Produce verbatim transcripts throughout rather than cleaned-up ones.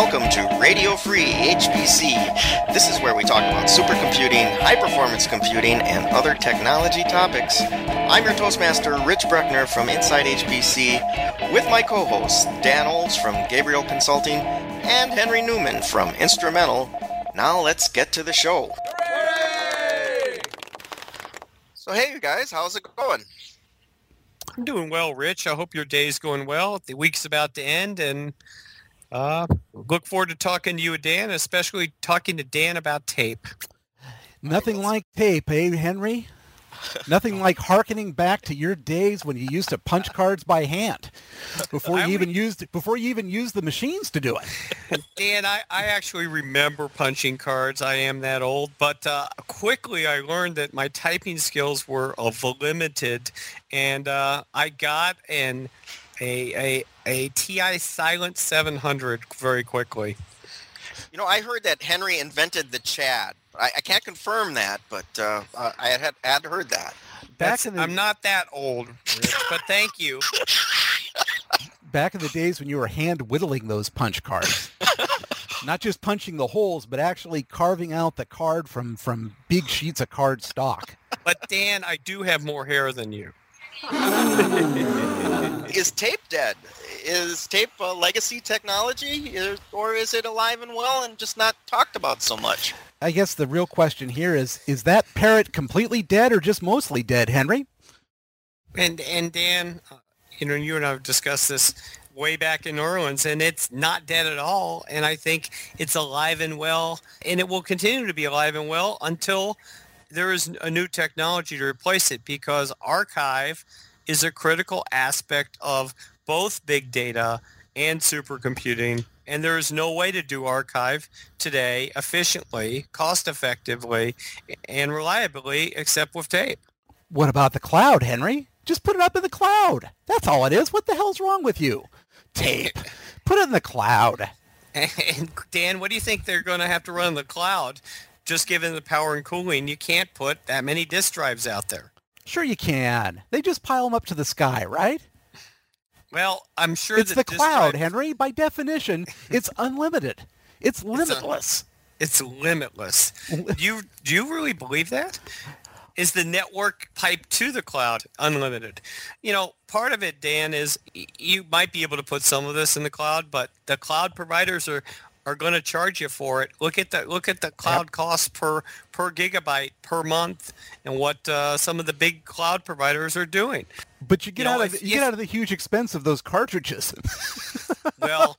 welcome to Radio Free H P C. This is where we talk about supercomputing, high-performance computing, and other technology topics. I'm your Toastmaster, Rich Bruckner from Inside H P C, with my co-hosts, Dan Olds from Gabriel Consulting and Henry Newman from Instrumental. Now let's get to the show. Hooray! So hey, you guys, how's it going? I'm doing well, Rich. I hope your day's going well. The week's about to end, and uh, look forward to talking to you, Dan, especially talking to Dan about tape. Nothing like tape, eh, Henry? Nothing like hearkening back to your days when you used to punch cards by hand before you even used before you even used the machines to do it. Dan, I, I actually remember punching cards. I am that old, but uh, quickly I learned that my typing skills were of limited, and uh, I got an a a a T I Silent seven hundred very quickly. You know, I heard that Henry invented the Chad. I, I can't confirm that, but uh, I had, had heard that. Back in the, I'm not that old, Rich, but thank you. Back in the days when you were hand whittling those punch cards. Not just punching the holes, but actually carving out the card from, from big sheets of card stock. But Dan, I do have more hair than you. Is tape dead? Is tape a legacy technology, or is it alive and well and just not talked about so much? I guess the real question here is, is that parrot completely dead or just mostly dead, Henry? And and Dan, uh, you know, you and I have discussed this way back in New Orleans, and it's not dead at all. And I think it's alive and well, and it will continue to be alive and well until there is a new technology to replace it, because archive is a critical aspect of both big data and supercomputing, and there is no way to do archive today efficiently, cost-effectively, and reliably except with tape. What about the cloud, Henry? Just put it up in the cloud. That's all it is. What the hell's wrong with you? Tape. Put it in the cloud. And Dan, what do you think they're going to have to run in the cloud? Just given the power and cooling, you can't put that many disk drives out there. Sure you can. They just pile them up to the sky, right? Well, I'm sure it's the cloud, drive... Henry. By definition, it's unlimited. It's limitless. It's, a, it's limitless. do you do you really believe that? Is the network pipe to the cloud unlimited? You know, part of it, Dan, is you might be able to put some of this in the cloud, but the cloud providers are are going to charge you for it. Look at the look at the cloud yep. cost per per gigabyte per month, and what uh, some of the big cloud providers are doing. But you get you out know, of if, you if, get out of the huge expense of those cartridges. Well,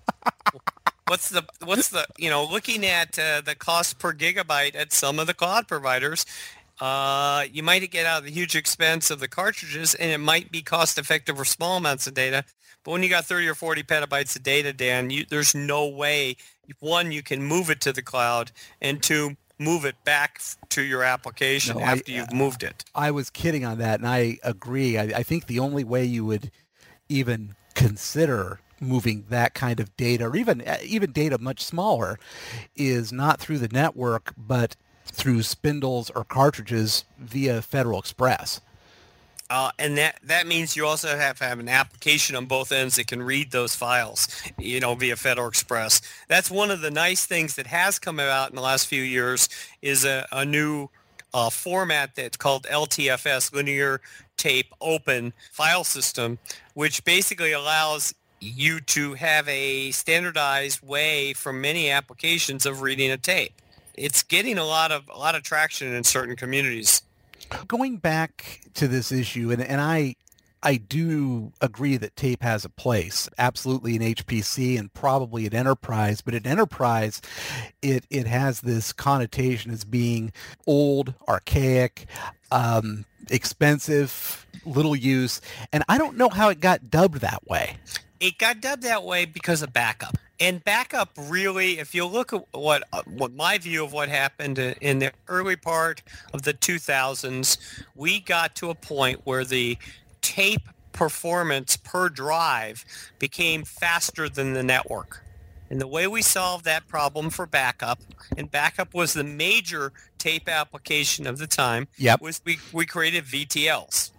what's the what's the you know looking at uh, the cost per gigabyte at some of the cloud providers. Uh, you might get out of the huge expense of the cartridges, and it might be cost effective for small amounts of data. But when you got thirty or forty petabytes of data, Dan, you, there's no way, one, you can move it to the cloud, and two, move it back to your application no, after I, you've uh, moved it. I was kidding on that, and I agree. I, I think the only way you would even consider moving that kind of data, or even even data much smaller, is not through the network, but through spindles or cartridges via Federal Express. Uh, and that, that means you also have to have an application on both ends that can read those files, you know, via Federal Express. That's one of the nice things that has come about in the last few years, is a, a new uh, format that's called L T F S, Linear Tape Open File System, which basically allows you to have a standardized way from many applications of reading a tape. It's getting a lot of a lot of traction in certain communities. Going back to this issue, and, and I I do agree that tape has a place, absolutely in H P C and probably in enterprise, but in enterprise, it, it has this connotation as being old, archaic, um, expensive, little use, and I don't know how it got dubbed that way. It got dubbed that way because of backup. And backup really, if you look at what what my view of what happened in the early part of the two thousands, we got to a point where the tape performance per drive became faster than the network. And the way we solved that problem for backup, and backup was the major tape application of the time, yep. was we, we created V T Ls.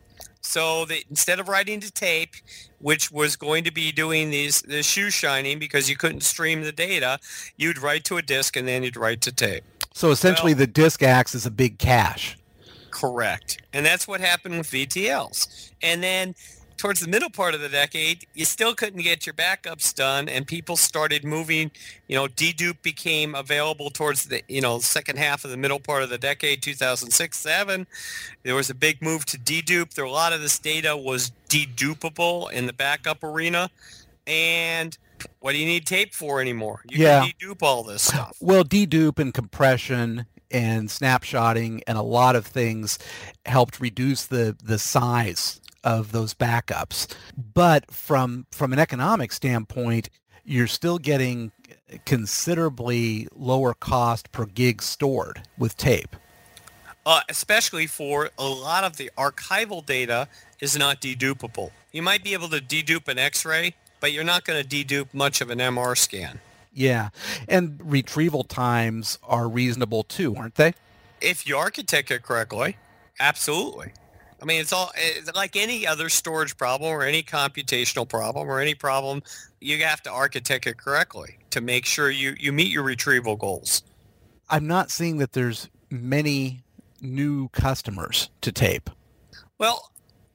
So that instead of writing to tape, which was going to be doing these the shoe shining because you couldn't stream the data, you'd write to a disk and then you'd write to tape. So essentially Well, the disk acts as a big cache. correct. And that's what happened with V T Ls. And then towards the middle part of the decade, you still couldn't get your backups done, and people started moving. You know, dedupe became available towards the, you know, second half of the middle part of the decade, two thousand six, seven. There was a big move to dedupe. There, a lot of this data was dedupable in the backup arena. And what do you need tape for anymore? You Yeah. can dedupe all this stuff. Well, dedupe and compression and snapshotting and a lot of things helped reduce the, the size of those backups. But from from an economic standpoint, you're still getting considerably lower cost per gig stored with tape. Uh, especially for a lot of the archival data is not dedupable. You might be able to dedupe an X-ray, but you're not going to dedupe much of an M R scan. Yeah. And retrieval times are reasonable too, aren't they? If you architect it correctly, absolutely. I mean, it's all it's like any other storage problem or any computational problem or any problem, you have to architect it correctly to make sure you, you meet your retrieval goals. I'm not seeing that there's many new customers to tape. Well,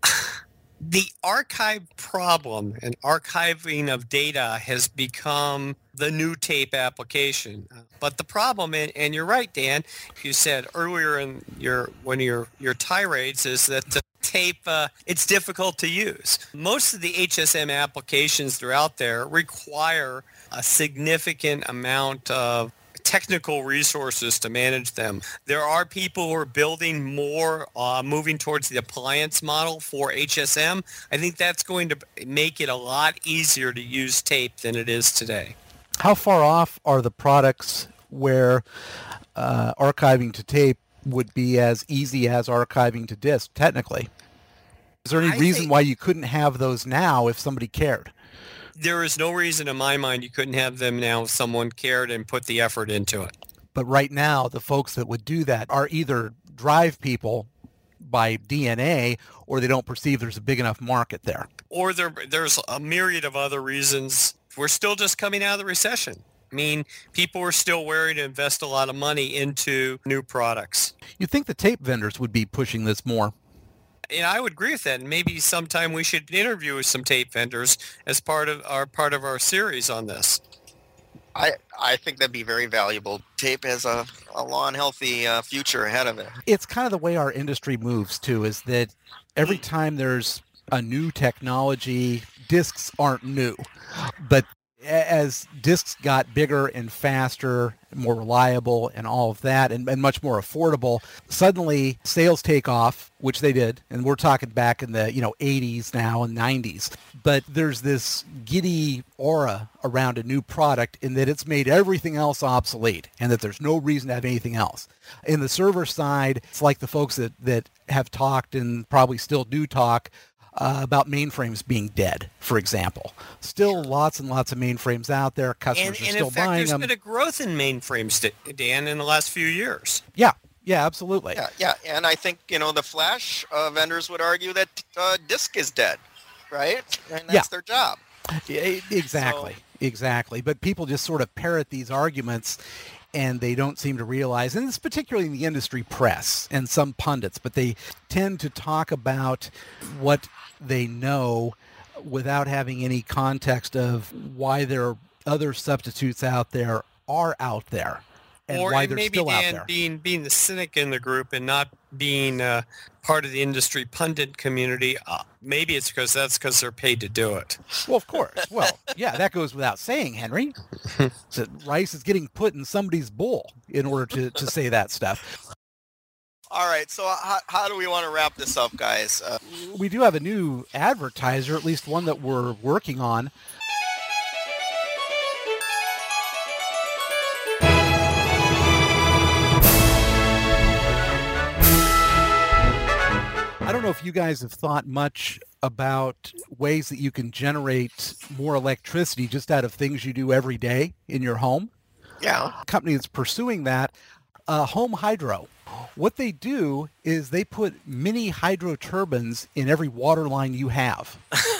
the archive problem and archiving of data has become the new tape application. But the problem, and, and you're right, Dan, you said earlier in your one of your, your tirades, is that the tape, uh, it's difficult to use. Most of the H S M applications that are out there require a significant amount of technical resources to manage them. There are people who are building more, uh, moving towards the appliance model for H S M. I think that's going to make it a lot easier to use tape than it is today. How far off are the products where uh, archiving to tape would be as easy as archiving to disk, technically? Is there any I reason think- why you couldn't have those now if somebody cared? There is no reason in my mind you couldn't have them now if someone cared and put the effort into it. But right now, the folks that would do that are either drive people by D N A or they don't perceive there's a big enough market there. Or there, there's a myriad of other reasons. We're still just coming out of the recession. I mean, people are still wary to invest a lot of money into new products. You'd think the tape vendors would be pushing this more. And I would agree with that. And maybe sometime we should interview with some tape vendors as part of our part of our series on this. I I think that'd be very valuable. Tape has a, a long, healthy uh, future ahead of it. It's kind of the way our industry moves too, is that every time there's a new technology, discs aren't new. But as discs got bigger and faster, more reliable and all of that, and, and much more affordable, suddenly sales take off, which they did. And we're talking back in the, you know, eighties now and nineties. But there's this giddy aura around a new product in that it's made everything else obsolete and that there's no reason to have anything else. In the server side, it's like the folks that, that have talked and probably still do talk Uh, about mainframes being dead, for example. Still lots and lots of mainframes out there. Customers And, are and still in fact, buying there's them. been a growth in mainframes, Dan, in the last few years. Yeah, yeah, absolutely. Yeah, yeah, and I think, you know, the flash uh, vendors would argue that uh, disk is dead, right? And that's Yeah. their job. E- Exactly, So- exactly. But people just sort of parrot these arguments and they don't seem to realize, and it's particularly in the industry press and some pundits, but they tend to talk about what they know without having any context of why there are other substitutes out there are out there and or why and they're maybe, still out Dan, there. being being the cynic in the group and not being uh, part of the industry pundit community, uh, maybe it's because that's because they're paid to do it. Well, of course. Well, yeah, that goes without saying, Henry. So rice is getting put in somebody's bowl in order to, to say that stuff. All right, so how, how do we want to wrap this up, guys? Uh, We do have a new advertiser, at least one that we're working on. I don't know if you guys have thought much about ways that you can generate more electricity just out of things you do every day in your home. yeah. Company that's pursuing that, uh, Home Hydro. What they do is they put mini hydro turbines in every water line you have.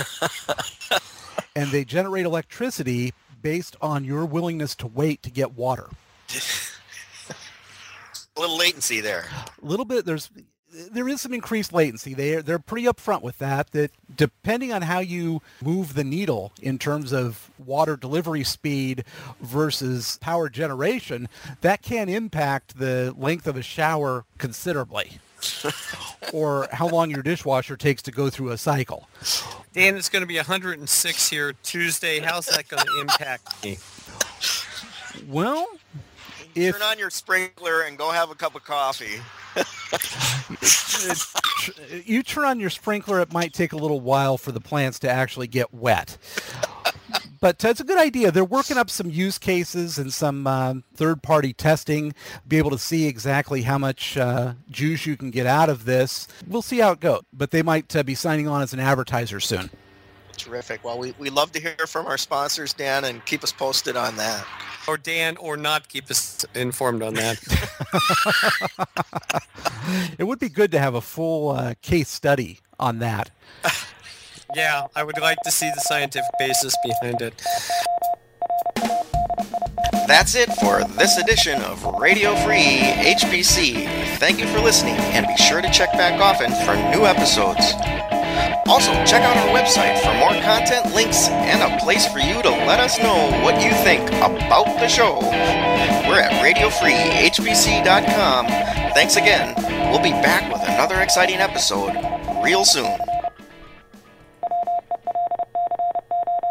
And they generate electricity based on your willingness to wait to get water. A little latency there. A little bit. There's there is some increased latency. They they're pretty upfront with that. That depending on how you move the needle in terms of water delivery speed versus power generation, that can impact the length of a shower considerably, or how long your dishwasher takes to go through a cycle. Dan, it's going to be one hundred six here Tuesday. How's that going to impact me? Well, if turn on your sprinkler and go have a cup of coffee. You turn on your sprinkler, it might take a little while for the plants to actually get wet. But uh, it's a good idea. They're working up some use cases and some uh, third-party testing, be able to see exactly how much uh, juice you can get out of this. We'll see how it goes. But they might uh, be signing on as an advertiser soon. Terrific. Well, we, we love to hear from our sponsors, Dan, and keep us posted on that. Or Dan, or not keep us informed on that. It would be good to have a full uh, case study on that. Yeah, I would like to see the scientific basis behind it. That's it for this edition of Radio Free H P C. Thank you for listening, and be sure to check back often for new episodes. Also, check out our website for more content, links, and a place for you to let us know what you think about the show. We're at radio free h p c dot com. Thanks again. We'll be back with another exciting episode real soon.